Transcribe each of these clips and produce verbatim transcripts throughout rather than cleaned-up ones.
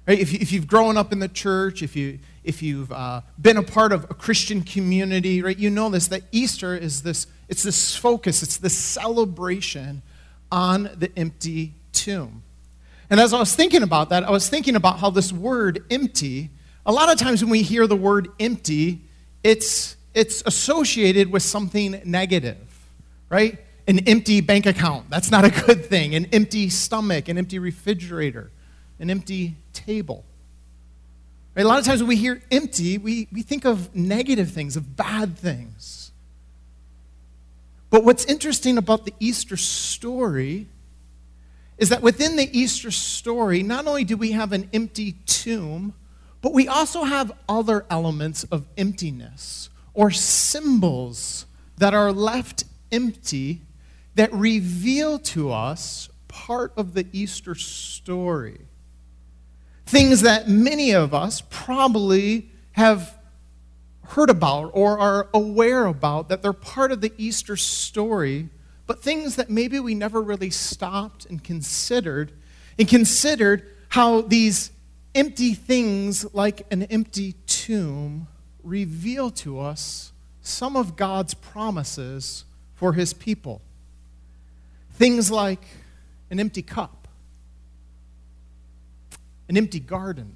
Right? If, you, if you've grown up in the church, if, you, if you've uh, been a part of a Christian community, right, you know this, that Easter is this, it's this focus, it's this celebration on the empty tomb. And as I was thinking about that, I was thinking about how this word empty, a lot of times when we hear the word empty, it's, it's associated with something negative, right? An empty bank account, that's not a good thing. An empty stomach, an empty refrigerator, an empty table. Right? A lot of times when we hear empty, we, we think of negative things, of bad things. But what's interesting about the Easter story is that within the Easter story, not only do we have an empty tomb, but we also have other elements of emptiness or symbols that are left empty that reveal to us part of the Easter story. Things that many of us probably have heard about or are aware about, that they're part of the Easter story, but things that maybe we never really stopped and considered, and considered how these empty things, like an empty tomb, reveal to us some of God's promises for his people. Things like an empty cup, an empty garden,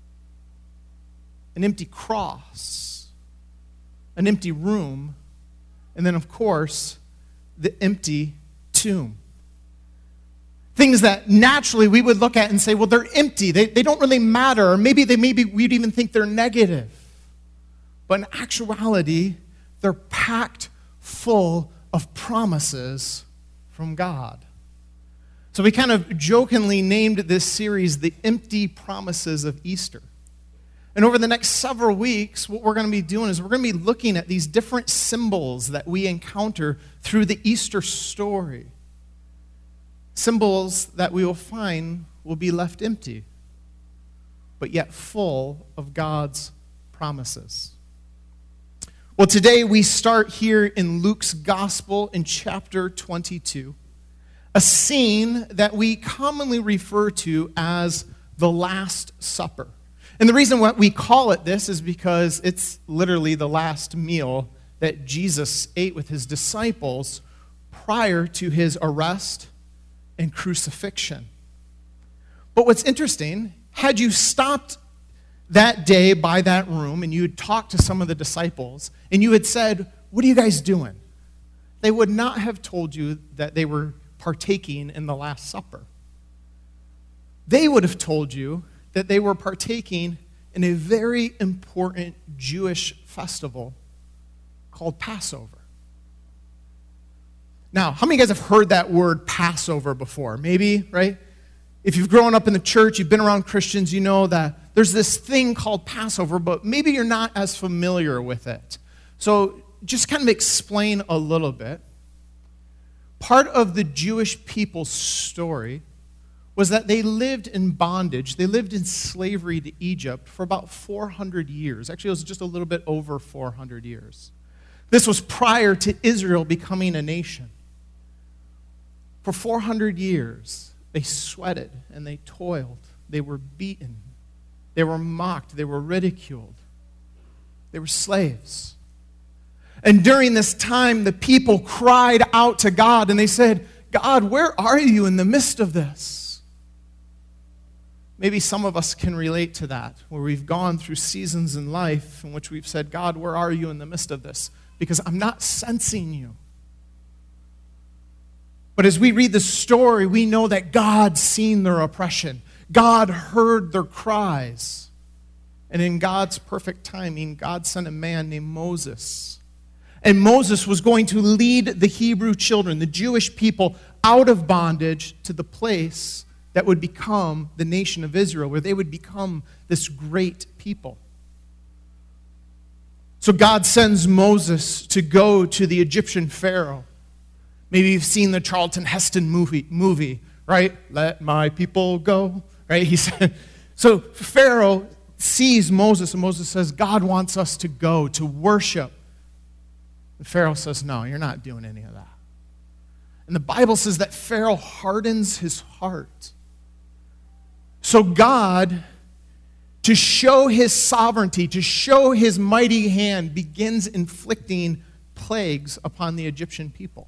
an empty cross, an empty room, and then, of course, the empty tomb. Things that naturally we would look at and say, well, they're empty. They, they don't really matter. Or maybe they maybe we'd even think they're negative. But in actuality, they're packed full of promises from God. So we kind of jokingly named this series The Empty Promises of Easter. And over the next several weeks, what we're going to be doing is we're going to be looking at these different symbols that we encounter through the Easter story. Symbols that we will find will be left empty, but yet full of God's promises. Well, today we start here in Luke's Gospel in chapter twenty-two, a scene that we commonly refer to as the Last Supper. And the reason why we call it this is because it's literally the last meal that Jesus ate with his disciples prior to his arrest and crucifixion. But what's interesting, had you stopped that day by that room and you had talked to some of the disciples and you had said, what are you guys doing? They would not have told you that they were partaking in the Last Supper. They would have told you that they were partaking in a very important Jewish festival called Passover. Now, how many of you guys have heard that word Passover before? Maybe, right? If you've grown up in the church, you've been around Christians, you know that there's this thing called Passover, but maybe you're not as familiar with it. So just kind of explain a little bit. Part of the Jewish people's story was that they lived in bondage. They lived in slavery to Egypt for about four hundred years. Actually, it was just a little bit over four hundred years. This was prior to Israel becoming a nation. For four hundred years, they sweated and they toiled. They were beaten. They were mocked. They were ridiculed. They were slaves. And during this time, the people cried out to God and they said, God, where are you in the midst of this? Maybe some of us can relate to that, where we've gone through seasons in life in which we've said, God, where are you in the midst of this? Because I'm not sensing you. But as we read the story, we know that God seen their oppression. God heard their cries. And in God's perfect timing, God sent a man named Moses. And Moses was going to lead the Hebrew children, the Jewish people, out of bondage to the place that would become the nation of Israel, where they would become this great people. So God sends Moses to go to the Egyptian Pharaoh. Maybe you've seen the Charlton Heston movie, movie, right? Let my people go, right? He said. So Pharaoh sees Moses, and Moses says, God wants us to go to worship. And Pharaoh says, no, you're not doing any of that. And the Bible says that Pharaoh hardens his heart. So God to show his sovereignty, to show his mighty hand, begins inflicting plagues upon the Egyptian people.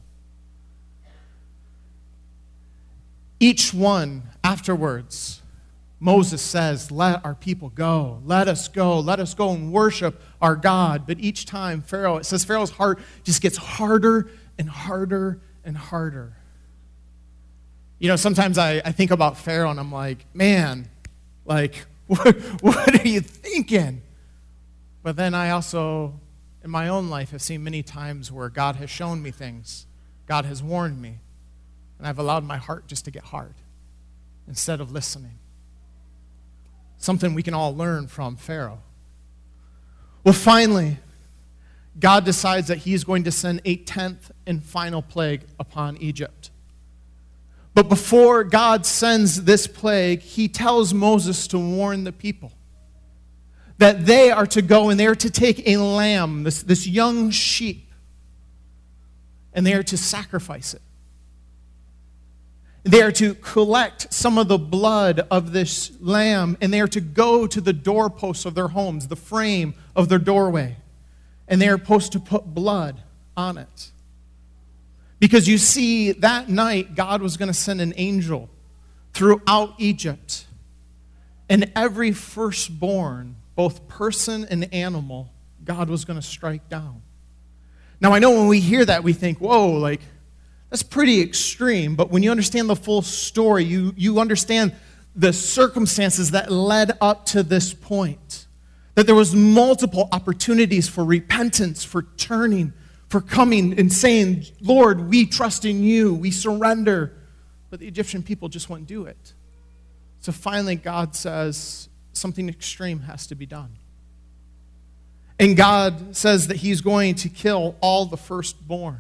Each one afterwards, Moses says, let our people go. Let us go. Let us go and worship our God. But each time, Pharaoh, it says Pharaoh's heart just gets harder and harder and harder. You know, sometimes I, I think about Pharaoh and I'm like, man, like, what, what are you thinking? But then I also, in my own life, have seen many times where God has shown me things. God has warned me. And I've allowed my heart just to get hard instead of listening. Something we can all learn from Pharaoh. Well, finally, God decides that he's going to send a tenth and final plague upon Egypt. But before God sends this plague, he tells Moses to warn the people that they are to go and they are to take a lamb, this, this young sheep, and they are to sacrifice it. They are to collect some of the blood of this lamb, and they are to go to the doorposts of their homes, the frame of their doorway, and they are supposed to put blood on it. Because you see, that night, God was going to send an angel throughout Egypt, and every firstborn, both person and animal, God was going to strike down. Now, I know when we hear that, we think, whoa, like, that's pretty extreme, but when you understand the full story, you, you understand the circumstances that led up to this point. That there was multiple opportunities for repentance, for turning, for coming and saying, Lord, we trust in you, we surrender. But the Egyptian people just wouldn't do it. So finally God says something extreme has to be done. And God says that he's going to kill all the firstborn.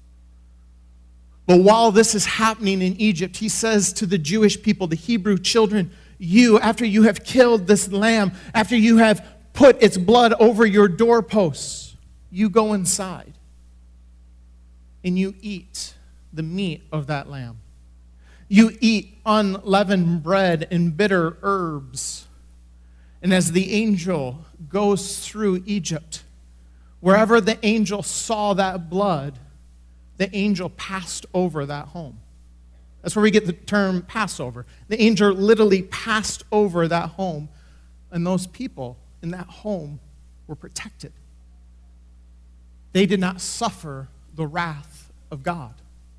But while this is happening in Egypt, he says to the Jewish people, the Hebrew children, you, after you have killed this lamb, after you have put its blood over your doorposts, you go inside and you eat the meat of that lamb. You eat unleavened bread and bitter herbs. And as the angel goes through Egypt, wherever the angel saw that blood, the angel passed over that home. That's where we get the term Passover. The angel literally passed over that home, and those people in that home were protected. They did not suffer the wrath of God.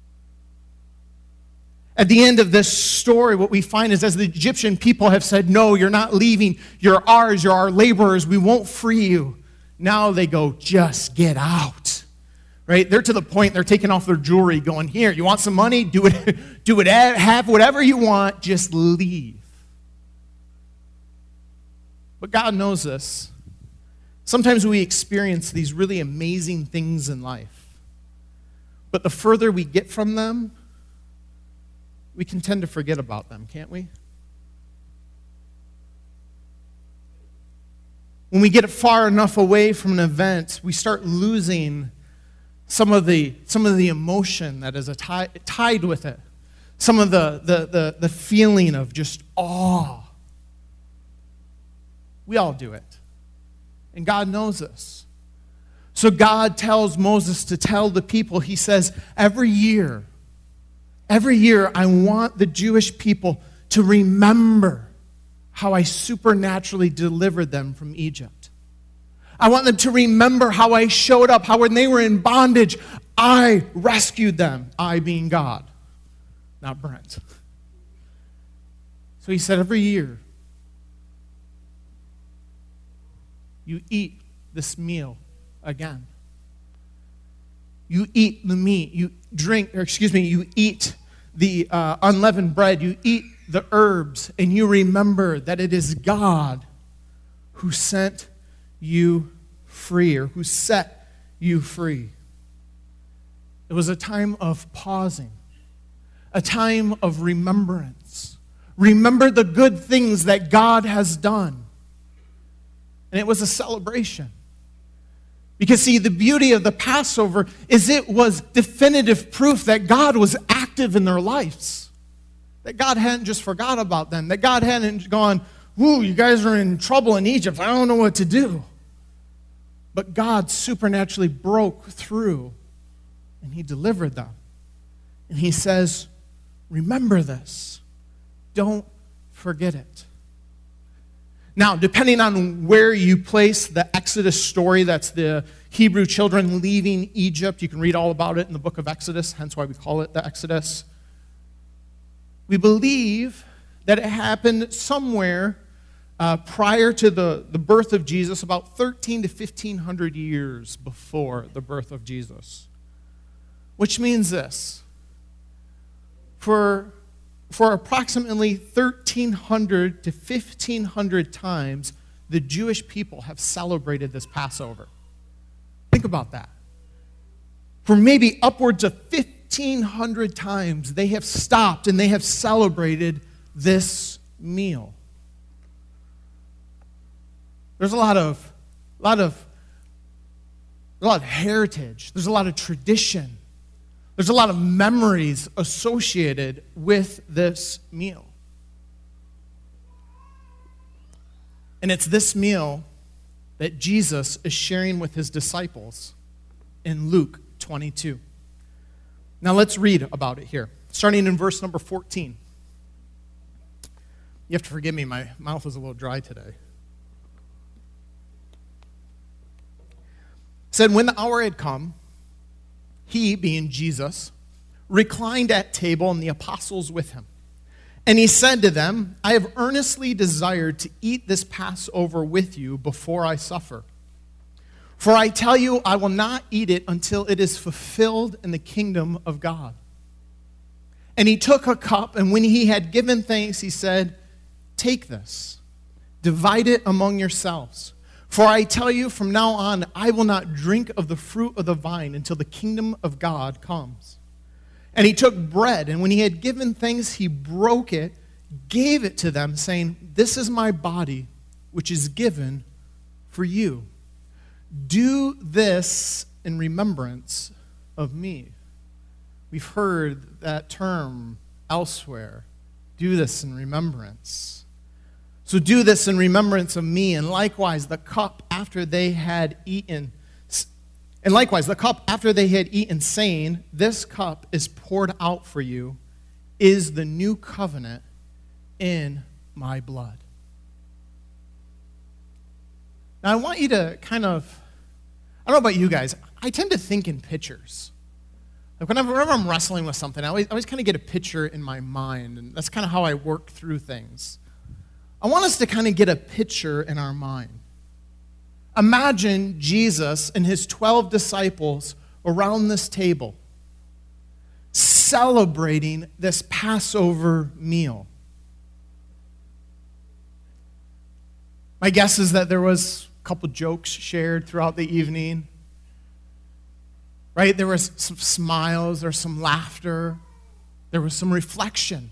At the end of this story, what we find is as the Egyptian people have said, no, you're not leaving, you're ours, you're our laborers, we won't free you. Now they go, just get out. Right? They're to the point they're taking off their jewelry going, here, you want some money? Do it, do it, have whatever you want, just leave. But God knows this. Sometimes we experience these really amazing things in life. But the further we get from them, we can tend to forget about them, can't we? When we get far enough away from an event, we start losing some of the some of the emotion that is a tie, tied with it. Some of the, the, the, the feeling of just awe. We all do it. And God knows this. So God tells Moses to tell the people, he says, every year, every year I want the Jewish people to remember how I supernaturally delivered them from Egypt. I want them to remember how I showed up, how when they were in bondage, I rescued them, I being God, not Brent. So he said, every year, you eat this meal again. You eat the meat, you drink, or excuse me, you eat the uh, unleavened bread, you eat the herbs, and you remember that it is God who sent you free, or who set you free. It was a time of pausing, a time of remembrance. Remember the good things that God has done. And it was a celebration. Because see, the beauty of the Passover is it was definitive proof that God was active in their lives. That God hadn't just forgot about them. That God hadn't gone, ooh, you guys are in trouble in Egypt. I don't know what to do. But God supernaturally broke through, and he delivered them. And he says, remember this. Don't forget it. Now, depending on where you place the Exodus story, that's the Hebrew children leaving Egypt. You can read all about it in the book of Exodus, hence why we call it the Exodus. We believe that it happened somewhere uh, prior to the, the birth of Jesus, about thirteen to fifteen hundred years before the birth of Jesus. Which means this. For, for approximately thirteen hundred to fifteen hundred times, the Jewish people have celebrated this Passover. Think about that. For maybe upwards of fifteen hundred times, they have stopped and they have celebrated this meal. There's a lot of, a lot of, a lot of heritage. There's a lot of tradition. There's a lot of memories associated with this meal. And it's this meal that Jesus is sharing with his disciples in Luke twenty-two. Now let's read about it here, starting in verse number fourteen. You have to forgive me, my mouth is a little dry today. It said, when the hour had come, he, being Jesus, reclined at table and the apostles with him. And he said to them, I have earnestly desired to eat this Passover with you before I suffer. For I tell you, I will not eat it until it is fulfilled in the kingdom of God. And he took a cup, and when he had given thanks, he said, take this, divide it among yourselves. For I tell you, from now on, I will not drink of the fruit of the vine until the kingdom of God comes. And he took bread, and when he had given thanks, he broke it, gave it to them, saying, this is my body, which is given for you. Do this in remembrance of me. We've heard that term elsewhere. Do this in remembrance. So do this in remembrance of me. And likewise, the cup after they had eaten, and likewise, the cup after they had eaten, saying, this cup is poured out for you, is the new covenant in my blood. Now, I want you to kind of, I don't know about you guys, I tend to think in pictures. Like whenever, whenever I'm wrestling with something, I always, I always kind of get a picture in my mind, and that's kind of how I work through things. I want us to kind of get a picture in our mind. Imagine Jesus and his twelve disciples around this table celebrating this Passover meal. My guess is that there was a couple jokes shared throughout the evening. Right? There was some smiles, there was some laughter, there was some reflection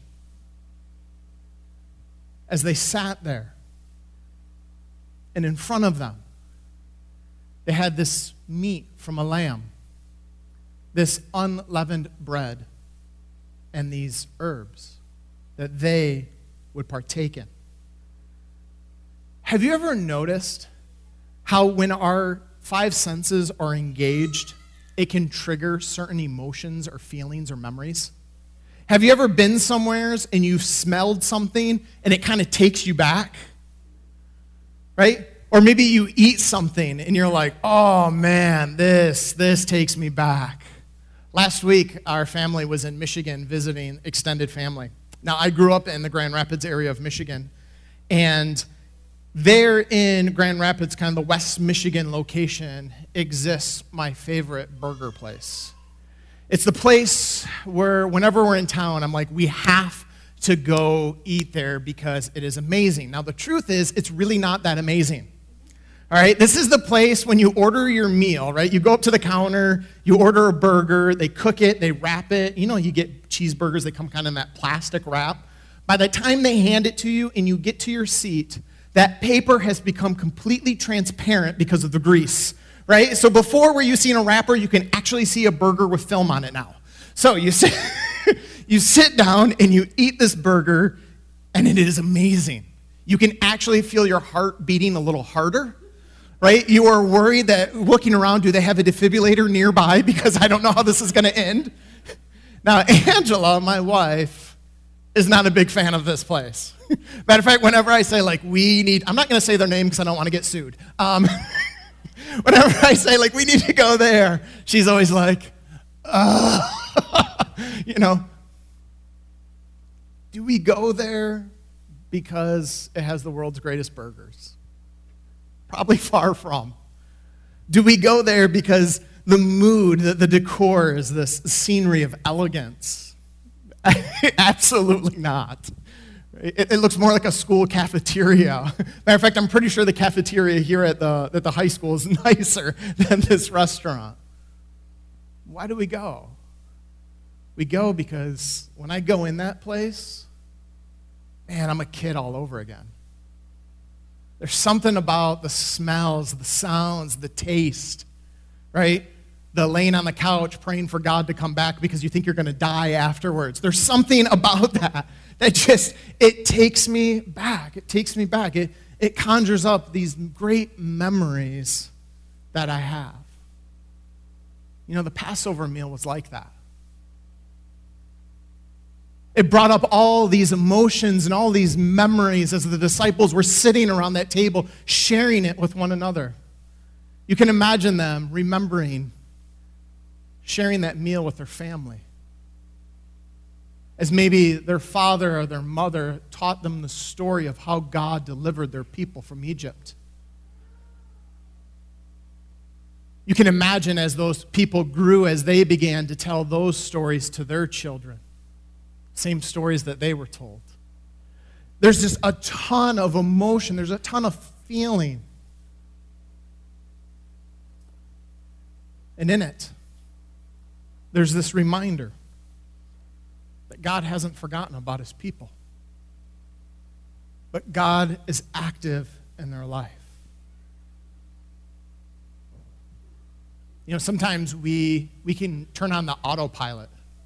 as they sat there. And in front of them, they had this meat from a lamb, this unleavened bread, and these herbs that they would partake in. Have you ever noticed how when our five senses are engaged, it can trigger certain emotions or feelings or memories? Have you ever been somewhere and you've smelled something and it kind of takes you back? Right? Or maybe you eat something and you're like, oh man, this, this takes me back. Last week, our family was in Michigan visiting extended family. Now, I grew up in the Grand Rapids area of Michigan, and there in Grand Rapids, kind of the West Michigan location, exists my favorite burger place. It's the place where whenever we're in town, I'm like, we have to go eat there because it is amazing. Now, the truth is, it's really not that amazing. All right, this is the place when you order your meal, right? You go up to the counter, you order a burger, they cook it, they wrap it. You know, you get cheeseburgers, they come kind of in that plastic wrap. By the time they hand it to you and you get to your seat, that paper has become completely transparent because of the grease, right? So before, where you see in a wrapper, you can actually see a burger with film on it now. So you sit, you sit down and you eat this burger, and it is amazing. You can actually feel your heart beating a little harder, right? You are worried that looking around, do they have a defibrillator nearby because I don't know how this is going to end? Now, Angela, my wife, is not a big fan of this place. Matter of fact, whenever I say, like, we need, I'm not going to say their name because I don't want to get sued. Um, whenever I say, like, we need to go there, she's always like, uh, you know, do we go there because it has the world's greatest burgers? Probably far from. Do we go there because the mood, the, the decor is this scenery of elegance? Absolutely not. It, it looks more like a school cafeteria. Matter of fact, I'm pretty sure the cafeteria here at the, at the high school is nicer than this restaurant. Why do we go? We go because when I go in that place, man, I'm a kid all over again. There's something about the smells, the sounds, the taste, right? The laying on the couch praying for God to come back because you think you're going to die afterwards. There's something about that that just, it takes me back. It takes me back. It, it conjures up these great memories that I have. You know, the Passover meal was like that. It brought up all these emotions and all these memories as the disciples were sitting around that table, sharing it with one another. You can imagine them remembering sharing that meal with their family. As maybe their father or their mother taught them the story of how God delivered their people from Egypt. You can imagine as those people grew, as they began to tell those stories to their children. Same stories that they were told. There's just a ton of emotion. There's a ton of feeling. And in it, there's this reminder that God hasn't forgotten about his people. But God is active in their life. You know, sometimes we, we can turn on the autopilot.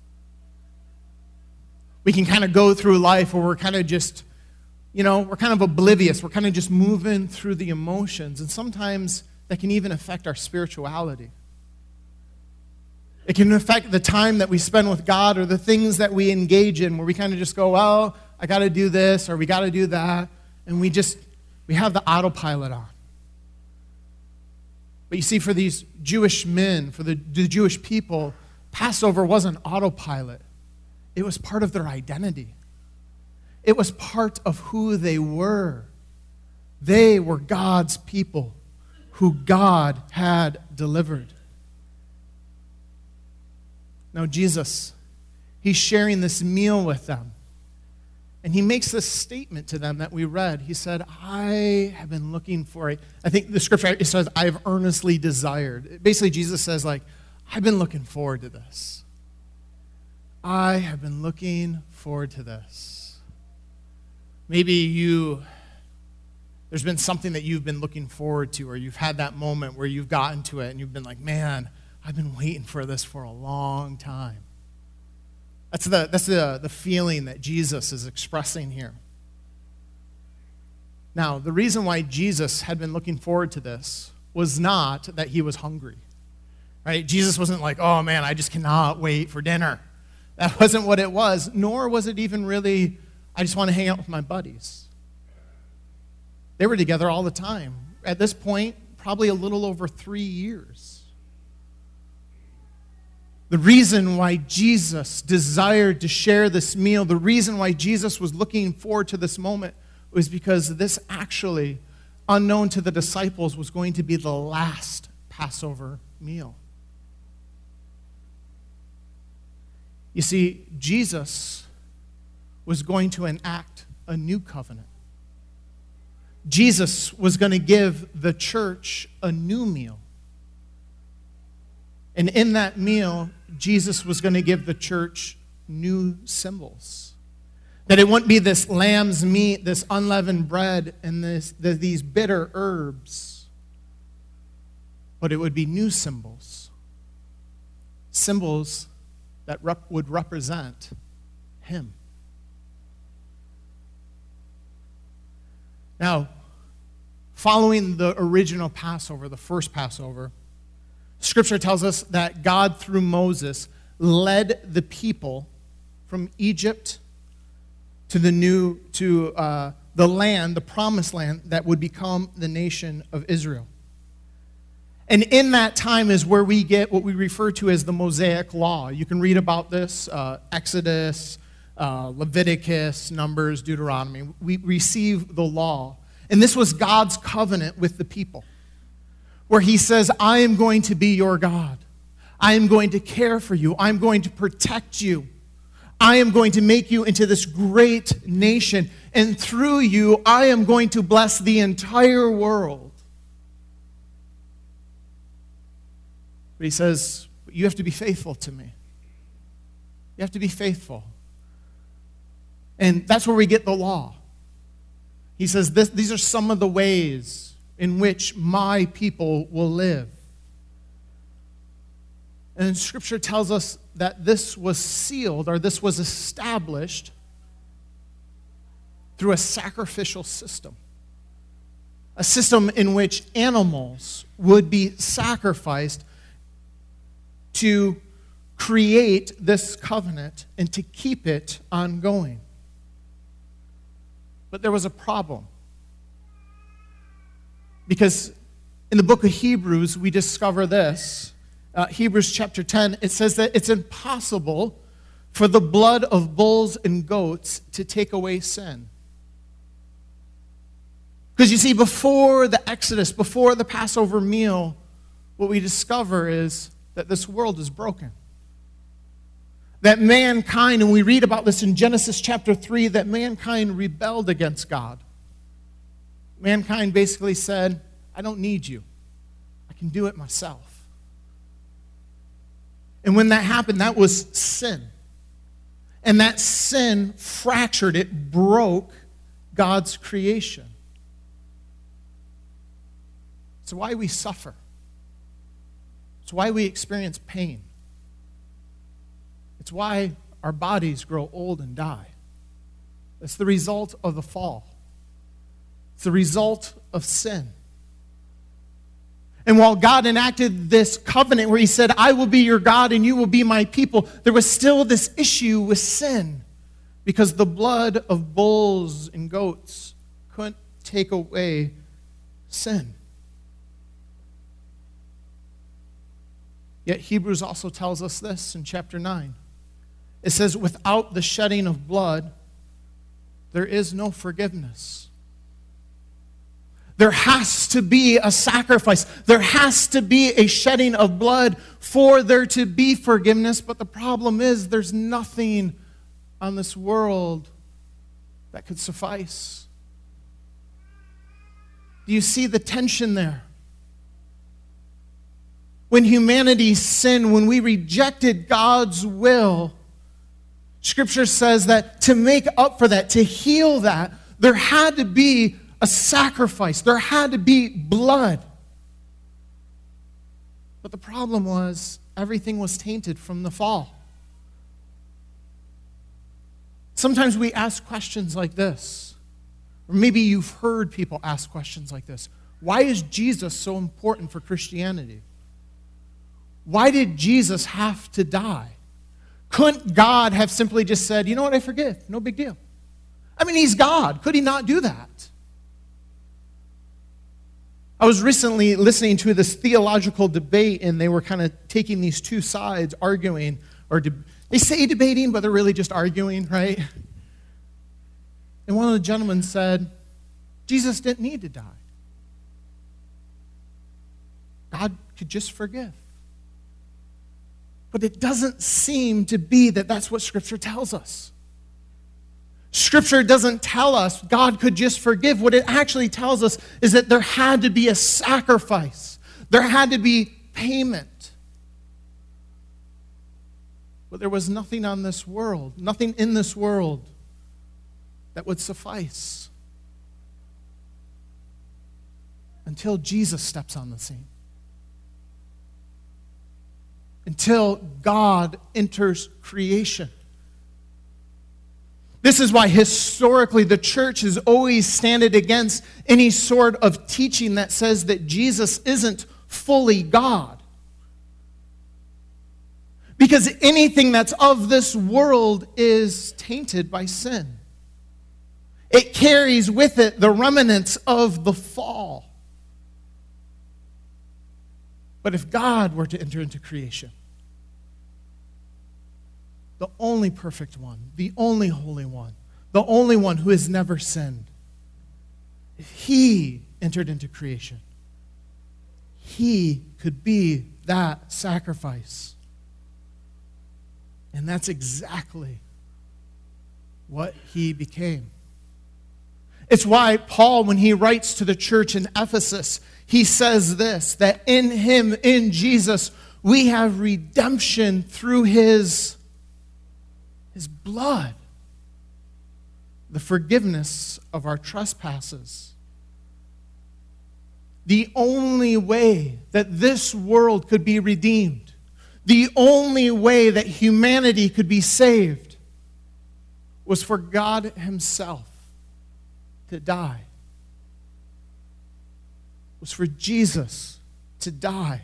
We can kind of go through life where we're kind of just, you know, we're kind of oblivious. We're kind of just moving through the emotions. And sometimes that can even affect our spirituality. It can affect the time that we spend with God or the things that we engage in where we kind of just go, well, I got to do this or we got to do that. And we just, we have the autopilot on. But you see, for these Jewish men, for the, the Jewish people, Passover wasn't autopilot. It was part of their identity. It was part of who they were. They were God's people who God had delivered. Now Jesus, he's sharing this meal with them. And he makes this statement to them that we read. He said, I have been looking for it. I think the scripture, it says, I have earnestly desired. Basically, Jesus says, like, I've been looking forward to this. I have been looking forward to this. Maybe you, there's been something that you've been looking forward to, or you've had that moment where you've gotten to it and you've been like, man, I've been waiting for this for a long time. That's the, that's the, the feeling that Jesus is expressing here. Now, the reason why Jesus had been looking forward to this was not that he was hungry. Right? Jesus wasn't like, oh man, I just cannot wait for dinner. That wasn't what it was, nor was it even really, I just want to hang out with my buddies. They were together all the time. At this point, probably a little over three years. The reason why Jesus desired to share this meal, the reason why Jesus was looking forward to this moment was because this actually, unknown to the disciples, was going to be the last Passover meal. You see, Jesus was going to enact a new covenant. Jesus was going to give the church a new meal. And in that meal, Jesus was going to give the church new symbols. That it wouldn't be this lamb's meat, this unleavened bread, and this, the, these bitter herbs. But it would be new symbols. Symbols that rep- would represent him. Now, following the original Passover, the first Passover, Scripture tells us that God, through Moses, led the people from Egypt to the new, to uh, the land, the promised land that would become the nation of Israel. And in that time is where we get what we refer to as the Mosaic Law. You can read about this, uh, Exodus, uh, Leviticus, Numbers, Deuteronomy. We receive the law. And this was God's covenant with the people, where he says, I am going to be your God. I am going to care for you. I am going to protect you. I am going to make you into this great nation. And through you, I am going to bless the entire world. But he says, you have to be faithful to me. You have to be faithful. And that's where we get the law. He says, this, these are some of the ways in which my people will live. And Scripture tells us that this was sealed, or this was established through a sacrificial system. A system in which animals would be sacrificed to create this covenant and to keep it ongoing. But there was a problem. Because in the book of Hebrews, we discover this. Uh, Hebrews chapter ten, it says that it's impossible for the blood of bulls and goats to take away sin. Because you see, before the Exodus, before the Passover meal, what we discover is that this world is broken. That mankind, and we read about this in Genesis chapter three, that mankind rebelled against God. Mankind basically said, I don't need you. I can do it myself. And when that happened, that was sin. And that sin fractured, it broke God's creation. It's why we suffer. It's why we experience pain. It's why our bodies grow old and die. It's the result of the fall. It's the result of sin. And while God enacted this covenant where he said, I will be your God and you will be my people, there was still this issue with sin because the blood of bulls and goats couldn't take away sin. Yet Hebrews also tells us this in chapter nine. It says, without the shedding of blood, there is no forgiveness. There has to be a sacrifice. There has to be a shedding of blood for there to be forgiveness. But the problem is there's nothing on this world that could suffice. Do you see the tension there? When humanity sinned, when we rejected God's will, Scripture says that to make up for that, to heal that, there had to be a sacrifice. There had to be blood. But the problem was everything was tainted from the fall. Sometimes we ask questions like this, or maybe you've heard people ask questions like this. Why is Jesus so important for Christianity? Why did Jesus have to die? Couldn't God have simply just said, you know what, I forgive, no big deal? I mean, he's God. Could he not do that? I was recently listening to this theological debate, and they were kind of taking these two sides, arguing, or de- they say debating, but they're really just arguing, right? And one of the gentlemen said, Jesus didn't need to die. God could just forgive. But it doesn't seem to be that that's what Scripture tells us. Scripture doesn't tell us God could just forgive. What it actually tells us is that there had to be a sacrifice. There had to be payment. But there was nothing on this world, nothing in this world that would suffice until Jesus steps on the scene. Until God enters creation. This is why historically the church has always standed against any sort of teaching that says that Jesus isn't fully God. Because anything that's of this world is tainted by sin. It carries with it the remnants of the fall. But if God were to enter into creation, the only perfect one, the only holy one, the only one who has never sinned, if he entered into creation, he could be that sacrifice. And that's exactly what he became. It's why Paul, when he writes to the church in Ephesus, he says this, that in him, in Jesus, we have redemption through his, his blood, the forgiveness of our trespasses. The only way that this world could be redeemed, the only way that humanity could be saved, was for God himself to die. Was for Jesus to die.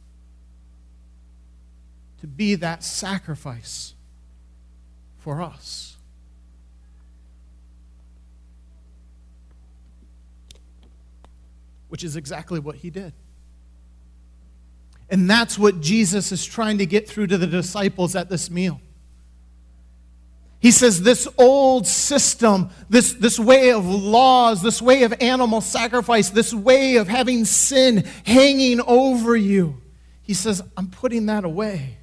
To be that sacrifice for us. Which is exactly what he did. And that's what Jesus is trying to get through to the disciples at this meal. He says this old system, this, this way of laws, this way of animal sacrifice, this way of having sin hanging over you, he says, I'm putting that away.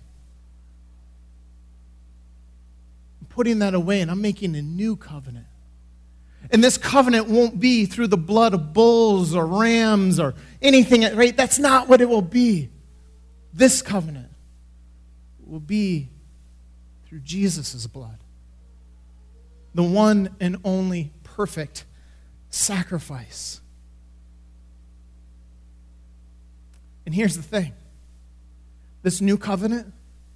I'm putting that away and I'm making a new covenant. And this covenant won't be through the blood of bulls or rams or anything, right? That's not what it will be. This covenant will be through Jesus' blood. The one and only perfect sacrifice. And here's the thing. This new covenant,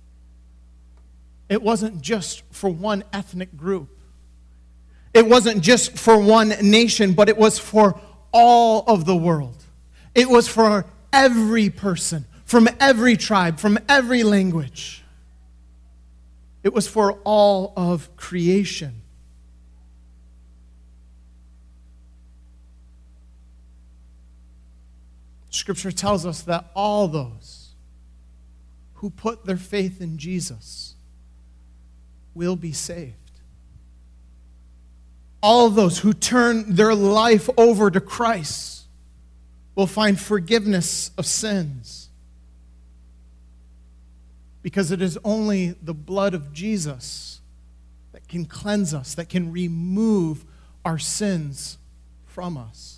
it wasn't just for one ethnic group. It wasn't just for one nation, but it was for all of the world. It was for every person, from every tribe, from every language. It was for all of creation. Scripture tells us that all those who put their faith in Jesus will be saved. All those who turn their life over to Christ will find forgiveness of sins. Because it is only the blood of Jesus that can cleanse us, that can remove our sins from us.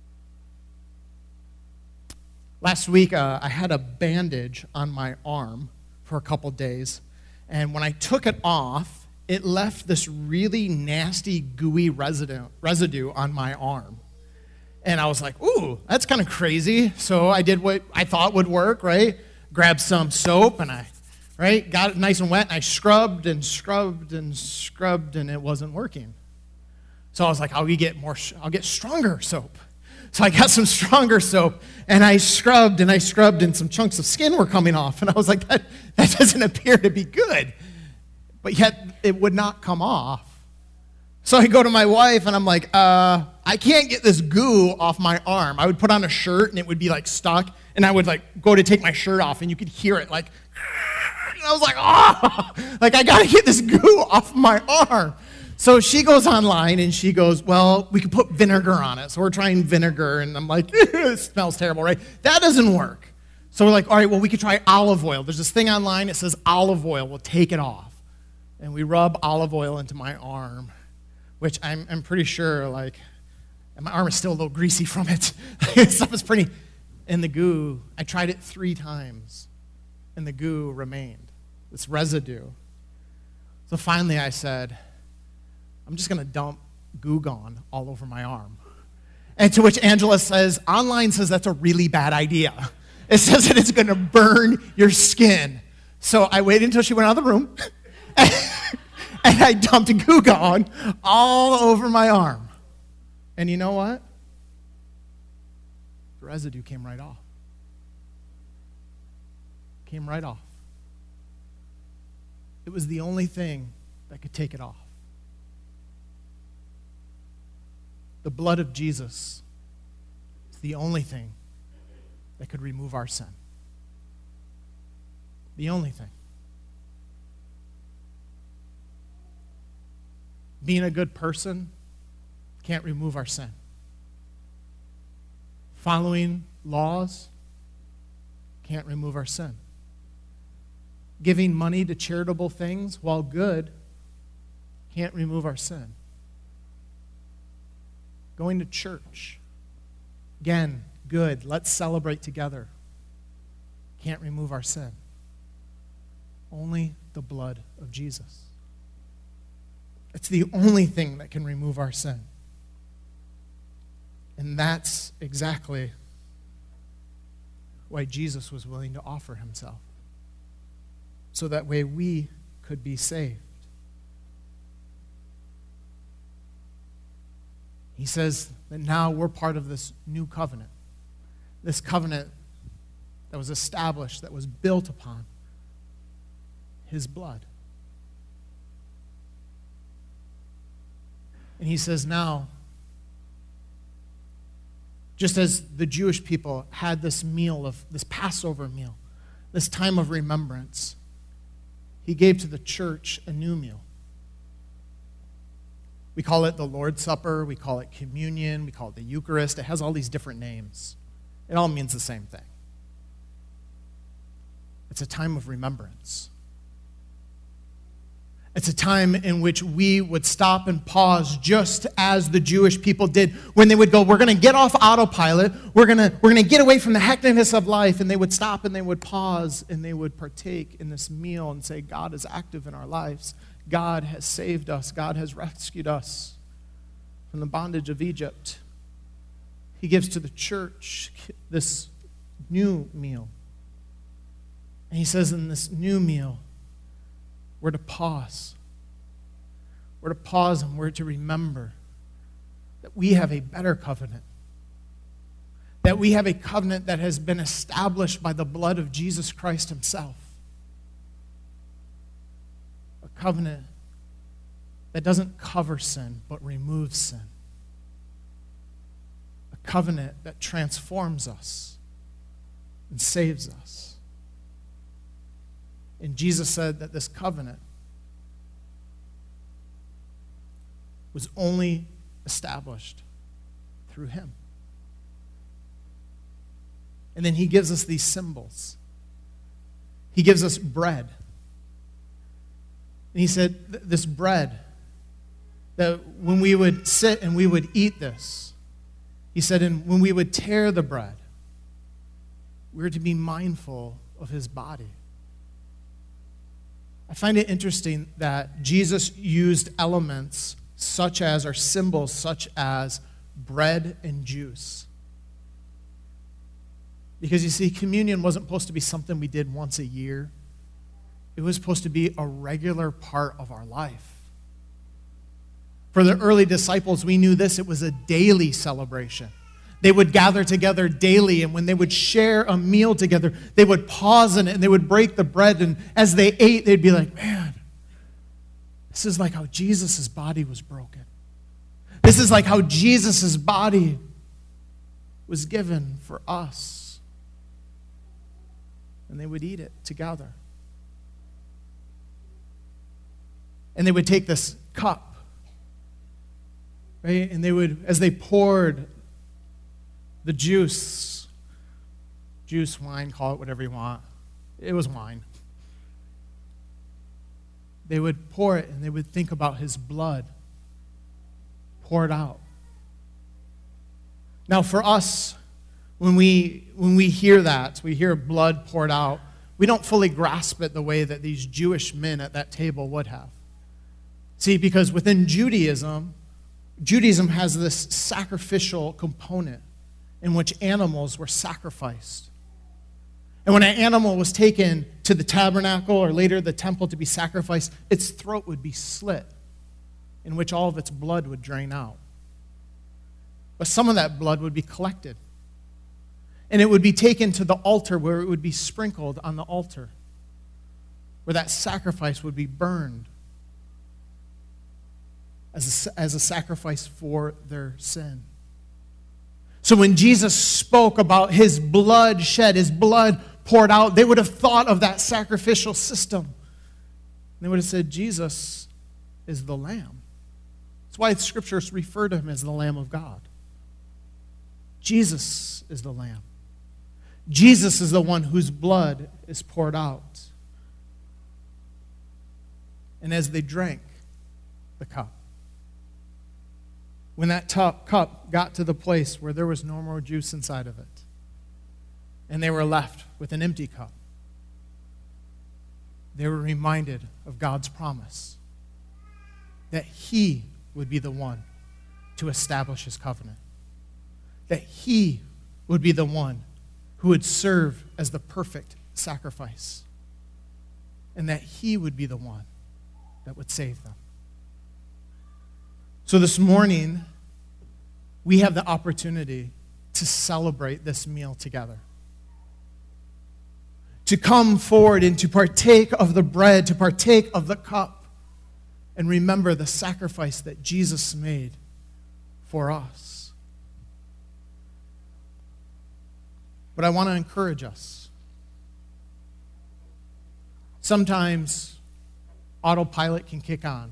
Last week, uh, I had a bandage on my arm for a couple days, and when I took it off, it left this really nasty, gooey residue, residue on my arm. And I was like, ooh, that's kind of crazy. So I did what I thought would work, right? Grabbed some soap, and I, right, got it nice and wet, and I scrubbed and scrubbed and scrubbed, and it wasn't working. So I was like, I'll get more, I'll get stronger soap. So I got some stronger soap, and I scrubbed, and I scrubbed, and some chunks of skin were coming off. And I was like, that, that doesn't appear to be good. But yet, it would not come off. So I go to my wife, and I'm like, uh, I can't get this goo off my arm. I would put on a shirt, and it would be, like, stuck. And I would, like, go to take my shirt off, and you could hear it, like, and I was like, oh, like, I got to get this goo off my arm. So she goes online and she goes, well, we could put vinegar on it. So we're trying vinegar, and I'm like, it smells terrible, right? That doesn't work. So we're like, all right, well, we could try olive oil. There's this thing online that says olive oil will take it off. And we rub olive oil into my arm, which I'm, I'm pretty sure, like, and my arm is still a little greasy from it. Stuff is pretty, and the goo, I tried it three times, and the goo remained, this residue. So finally I said, I'm just going to dump Goo Gone all over my arm. And to which Angela says, online says that's a really bad idea. It says that it's going to burn your skin. So I waited until she went out of the room. And I dumped Goo Gone all over my arm. And you know what? The residue came right off. Came right off. It was the only thing that could take it off. The blood of Jesus is the only thing that could remove our sin. The only thing. Being a good person can't remove our sin. Following laws can't remove our sin. Giving money to charitable things, while good, can't remove our sin. Going to church, again, good, let's celebrate together, can't remove our sin. Only the blood of Jesus. It's the only thing that can remove our sin. And that's exactly why Jesus was willing to offer himself. So that way we could be saved. He says that now we're part of this new covenant. This covenant that was established, that was built upon his blood. And he says now, just as the Jewish people had this meal of this Passover meal, this time of remembrance, he gave to the church a new meal. We call it the Lord's Supper, we call it communion, we call it the Eucharist. It has all these different names. It all means the same thing. It's a time of remembrance. It's a time in which we would stop and pause, just as the Jewish people did when they would go, we're going to get off autopilot, we're going to we're going to get away from the hecticness of life, and they would stop and they would pause and they would partake in this meal and say, God is active in our lives. God has saved us. God has rescued us from the bondage of Egypt. He gives to the church this new meal. And he says in this new meal, we're to pause. We're to pause and we're to remember that we have a better covenant. That we have a covenant that has been established by the blood of Jesus Christ himself. A covenant that doesn't cover sin but removes sin. A covenant that transforms us and saves us. And Jesus said that this covenant was only established through him. And then he gives us these symbols. He gives us bread. And he said, this bread, that when we would sit and we would eat this, he said, and when we would tear the bread, we were to be mindful of his body. I find it interesting that Jesus used elements such as, or symbols such as, bread and juice. Because you see, communion wasn't supposed to be something we did once a year. It was supposed to be a regular part of our life. For the early disciples, we knew this, it was a daily celebration. They would gather together daily, and when they would share a meal together, they would pause in it, and they would break the bread, and as they ate, they'd be like, man, this is like how Jesus' body was broken. This is like how Jesus' body was given for us. And they would eat it together. And they would take this cup, right? And they would, as they poured the juice, juice, wine, call it whatever you want. It was wine. They would pour it and they would think about his blood poured out. Now for us, when we when we hear that, we hear blood poured out, we don't fully grasp it the way that these Jewish men at that table would have. See, because within Judaism, Judaism has this sacrificial component in which animals were sacrificed. And when an animal was taken to the tabernacle or later the temple to be sacrificed, its throat would be slit, in which all of its blood would drain out. But some of that blood would be collected, and it would be taken to the altar where it would be sprinkled on the altar, where that sacrifice would be burned as a, as a sacrifice for their sin. So when Jesus spoke about his blood shed, his blood poured out, they would have thought of that sacrificial system. They would have said, Jesus is the Lamb. That's why the scriptures refer to him as the Lamb of God. Jesus is the Lamb. Jesus is the one whose blood is poured out. And as they drank the cup, when that top cup got to the place where there was no more juice inside of it, and they were left with an empty cup, they were reminded of God's promise that he would be the one to establish his covenant, that he would be the one who would serve as the perfect sacrifice, and that he would be the one that would save them. So this morning, we have the opportunity to celebrate this meal together. To come forward and to partake of the bread, to partake of the cup, and remember the sacrifice that Jesus made for us. But I want to encourage us. Sometimes autopilot can kick on.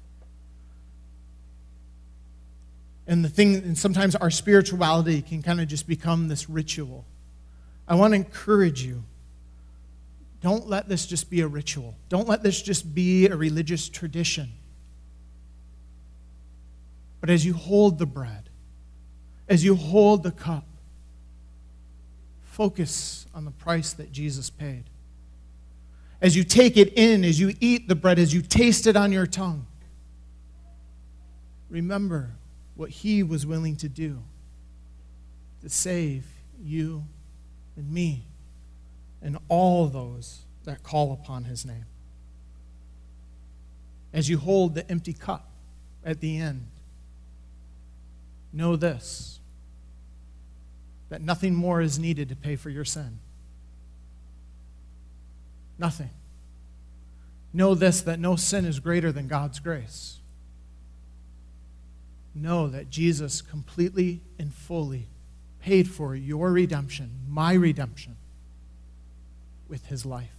And the thing, and sometimes our spirituality can kind of just become this ritual. I want to encourage you. Don't let this just be a ritual. Don't let this just be a religious tradition. But as you hold the bread, as you hold the cup, focus on the price that Jesus paid. As you take it in, as you eat the bread, as you taste it on your tongue, remember what he was willing to do to save you and me and all those that call upon his name. As you hold the empty cup at the end, know this, that nothing more is needed to pay for your sin. Nothing. Know this, that no sin is greater than God's grace. Know that Jesus completely and fully paid for your redemption, my redemption, with his life.